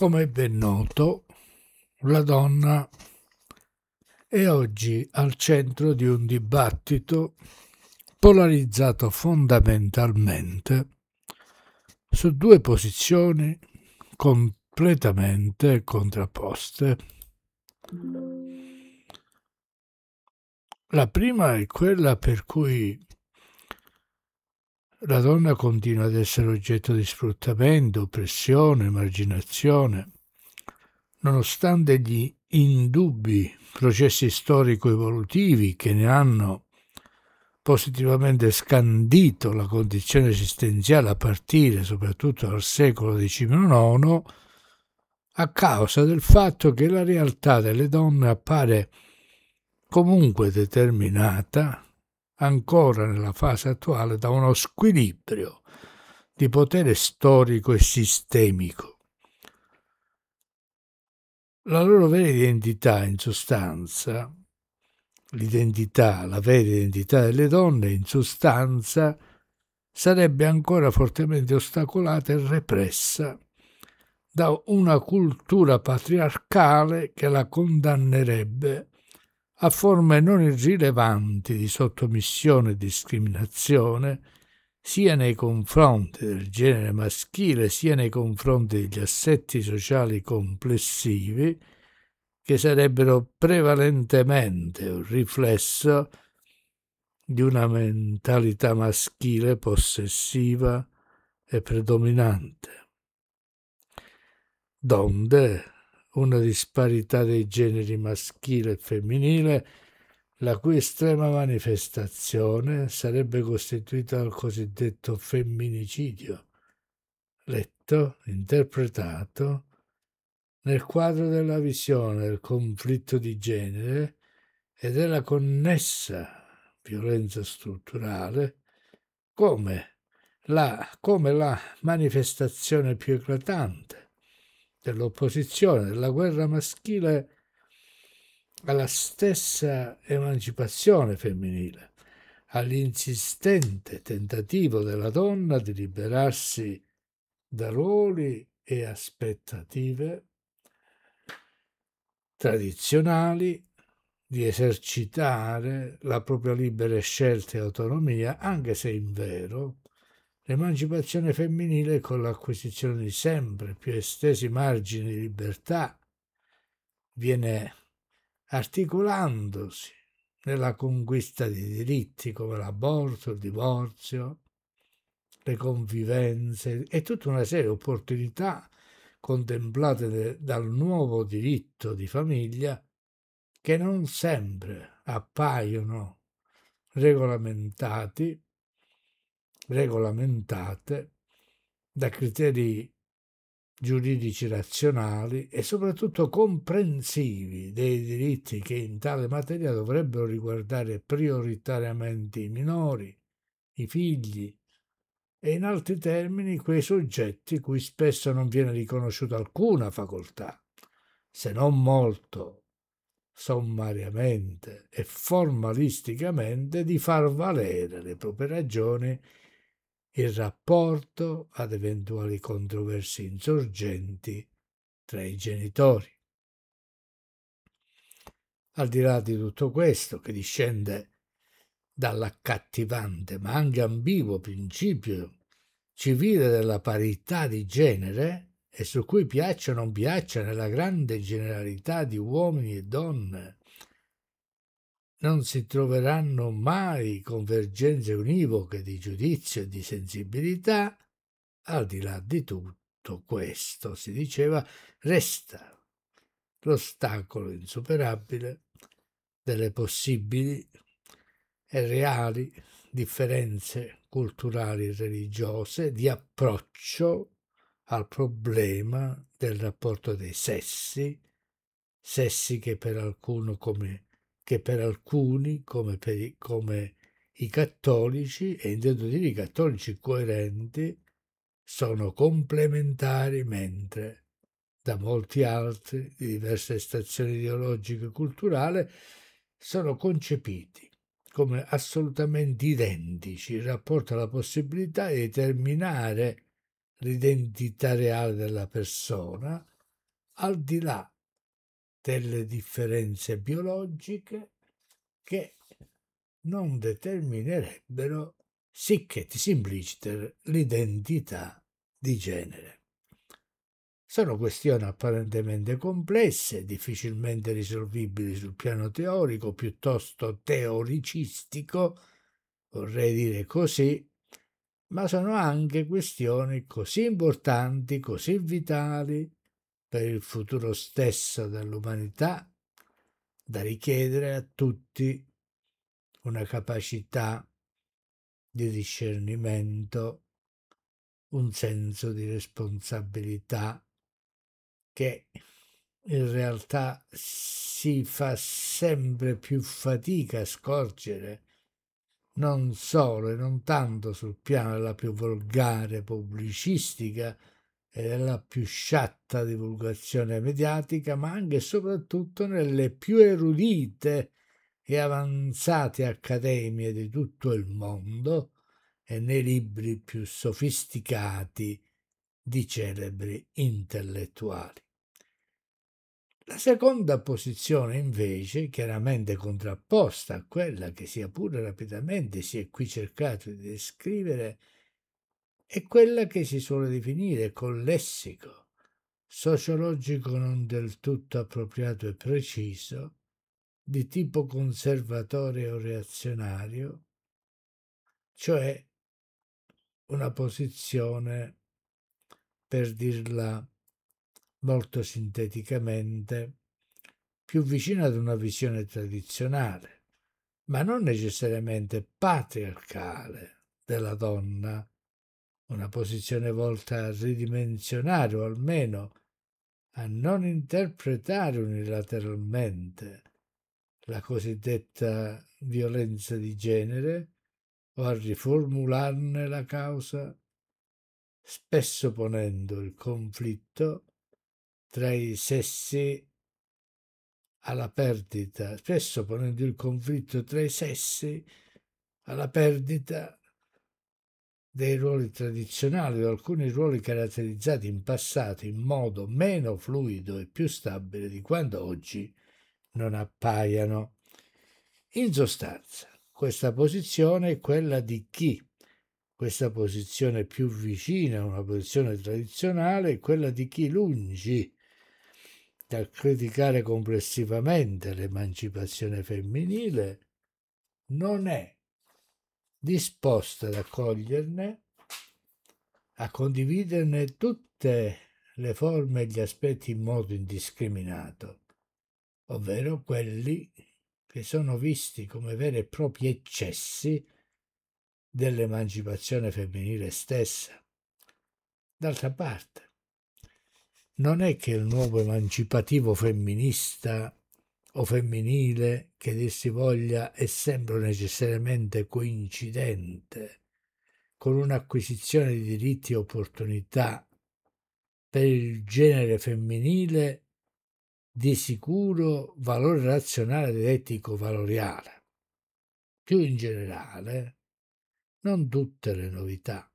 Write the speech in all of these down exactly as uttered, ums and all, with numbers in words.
Come è ben noto, la donna è oggi al centro di un dibattito polarizzato fondamentalmente su due posizioni completamente contrapposte. La prima è quella per cui la donna continua ad essere oggetto di sfruttamento, oppressione, emarginazione, nonostante gli indubbi processi storico-evolutivi che ne hanno positivamente scandito la condizione esistenziale a partire soprattutto dal secolo diciannove, a causa del fatto che la realtà delle donne appare comunque determinata ancora nella fase attuale da uno squilibrio di potere storico e sistemico. La loro vera identità, in sostanza, l'identità, la vera identità delle donne, in sostanza, sarebbe ancora fortemente ostacolata e repressa da una cultura patriarcale che la condannerebbe a forme non irrilevanti di sottomissione e discriminazione, sia nei confronti del genere maschile, sia nei confronti degli assetti sociali complessivi, che sarebbero prevalentemente un riflesso di una mentalità maschile possessiva e predominante, donde una disparità dei generi maschile e femminile, la cui estrema manifestazione sarebbe costituita dal cosiddetto femminicidio, letto, interpretato, nel quadro della visione del conflitto di genere e della connessa violenza strutturale come la, come la manifestazione più eclatante dell'opposizione della guerra maschile alla stessa emancipazione femminile, all'insistente tentativo della donna di liberarsi da ruoli e aspettative tradizionali, di esercitare la propria libera scelta e autonomia, anche se in vero l'emancipazione femminile, con l'acquisizione di sempre più estesi margini di libertà, viene articolandosi nella conquista di diritti come l'aborto, il divorzio, le convivenze e tutta una serie di opportunità contemplate dal nuovo diritto di famiglia, che non sempre appaiono regolamentati, regolamentate da criteri giuridici razionali e soprattutto comprensivi dei diritti che in tale materia dovrebbero riguardare prioritariamente i minori, i figli e, in altri termini, quei soggetti cui spesso non viene riconosciuta alcuna facoltà, se non molto sommariamente e formalisticamente, di far valere le proprie ragioni in rapporto ad eventuali controversie insorgenti tra i genitori. Al di là di tutto questo, che discende dall'accattivante ma anche ambiguo principio civile della parità di genere, e su cui piaccia o non piaccia nella grande generalità di uomini e donne, non si troveranno mai convergenze univoche di giudizio e di sensibilità, al di là di tutto questo, si diceva, resta l'ostacolo insuperabile delle possibili e reali differenze culturali e religiose di approccio al problema del rapporto dei sessi, sessi che per alcuno come che per alcuni come, per i, come i cattolici, e intendo dire i cattolici coerenti, sono complementari, mentre da molti altri di diverse stazioni ideologiche e culturali sono concepiti come assolutamente identici in rapporto alla possibilità di determinare l'identità reale della persona al di là delle differenze biologiche che non determinerebbero sic et simpliciter l'identità di genere. Sono questioni apparentemente complesse, difficilmente risolvibili sul piano teorico, piuttosto teoricistico, vorrei dire così, ma sono anche questioni così importanti, così vitali per il futuro stesso dell'umanità, da richiedere a tutti una capacità di discernimento, un senso di responsabilità che in realtà si fa sempre più fatica a scorgere, non solo e non tanto sul piano della più volgare pubblicistica e della più sciatta divulgazione mediatica, ma anche e soprattutto nelle più erudite e avanzate accademie di tutto il mondo e nei libri più sofisticati di celebri intellettuali. La seconda posizione, invece, chiaramente contrapposta a quella che sia pure rapidamente si è qui cercato di descrivere, è quella che si suole definire col lessico sociologico non del tutto appropriato e preciso, di tipo conservatore o reazionario, cioè una posizione, per dirla molto sinteticamente, più vicina ad una visione tradizionale, ma non necessariamente patriarcale della donna, una posizione volta a ridimensionare o almeno a non interpretare unilateralmente la cosiddetta violenza di genere o a riformularne la causa, spesso ponendo il conflitto tra i sessi alla perdita, spesso ponendo il conflitto tra i sessi alla perdita dei ruoli tradizionali o alcuni ruoli caratterizzati in passato in modo meno fluido e più stabile di quanto oggi non appaiano. In sostanza, questa posizione è quella di chi, questa posizione più vicina a una posizione tradizionale, è quella di chi, lungi dal criticare complessivamente l'emancipazione femminile, non è disposta ad accoglierne, a condividerne tutte le forme e gli aspetti in modo indiscriminato, ovvero quelli che sono visti come veri e propri eccessi dell'emancipazione femminile stessa. D'altra parte, non è che il nuovo emancipativo femminista o femminile, che dir si voglia, è sempre necessariamente coincidente con un'acquisizione di diritti e opportunità per il genere femminile di sicuro valore razionale ed etico-valoriale. Più in generale, non tutte le novità,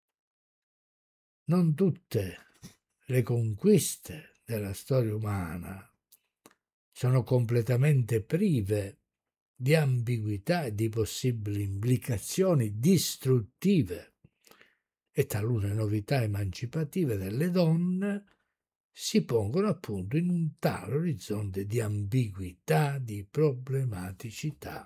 non tutte le conquiste della storia umana sono completamente prive di ambiguità e di possibili implicazioni distruttive, e talune novità emancipative delle donne si pongono appunto in un tale orizzonte di ambiguità, di problematicità.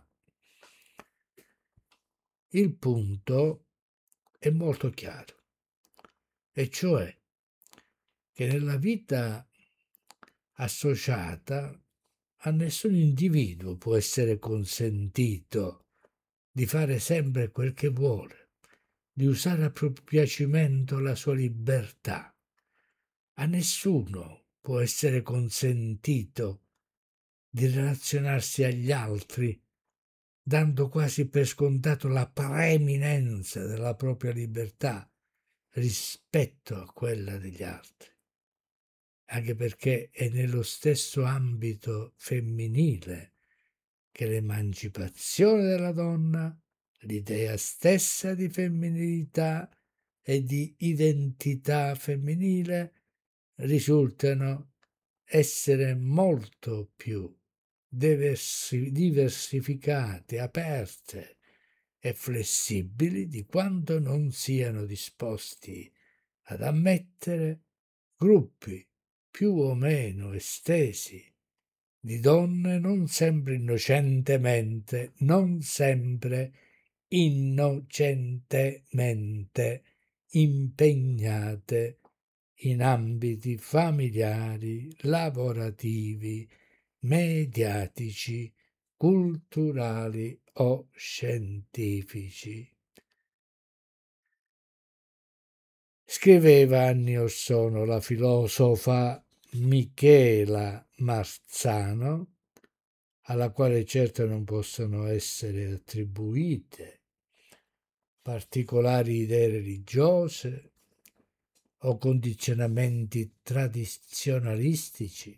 Il punto è molto chiaro, e cioè che nella vita associata a nessun individuo può essere consentito di fare sempre quel che vuole, di usare a proprio piacimento la sua libertà. A nessuno può essere consentito di relazionarsi agli altri dando quasi per scontato la preeminenza della propria libertà rispetto a quella degli altri, anche perché è nello stesso ambito femminile che l'emancipazione della donna, l'idea stessa di femminilità e di identità femminile risultano essere molto più diversi, diversificate, aperte e flessibili di quanto non siano disposti ad ammettere gruppi più o meno estesi di donne non sempre innocentemente, non sempre innocentemente impegnate in ambiti familiari, lavorativi, mediatici, culturali o scientifici. Scriveva anni or sono la filosofa Michela Marzano, alla quale certo non possono essere attribuite particolari idee religiose o condizionamenti tradizionalistici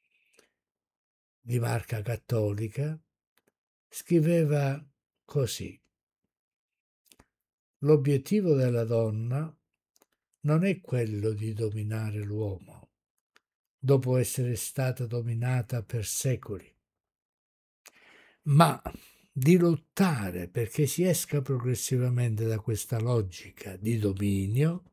di marca cattolica, scriveva così: l'obiettivo della donna non è quello di dominare l'uomo, dopo essere stata dominata per secoli, ma di lottare perché si esca progressivamente da questa logica di dominio,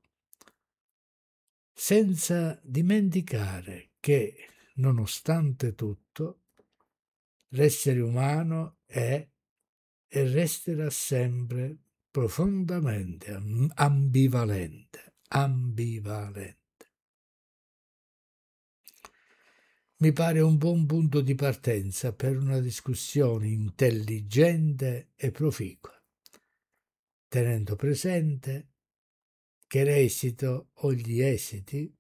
senza dimenticare che, nonostante tutto, l'essere umano è e resterà sempre profondamente ambivalente, ambivalente. Mi pare un buon punto di partenza per una discussione intelligente e proficua, tenendo presente che l'esito o gli esiti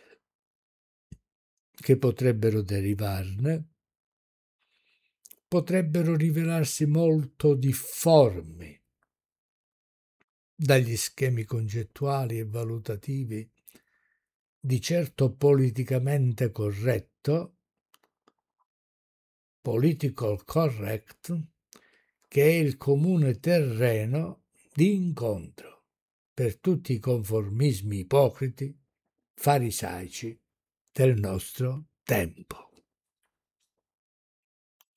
che potrebbero derivarne potrebbero rivelarsi molto difformi dagli schemi concettuali e valutativi di certo politicamente corretto, political correct, che è il comune terreno di incontro per tutti i conformismi ipocriti, farisaici del nostro tempo.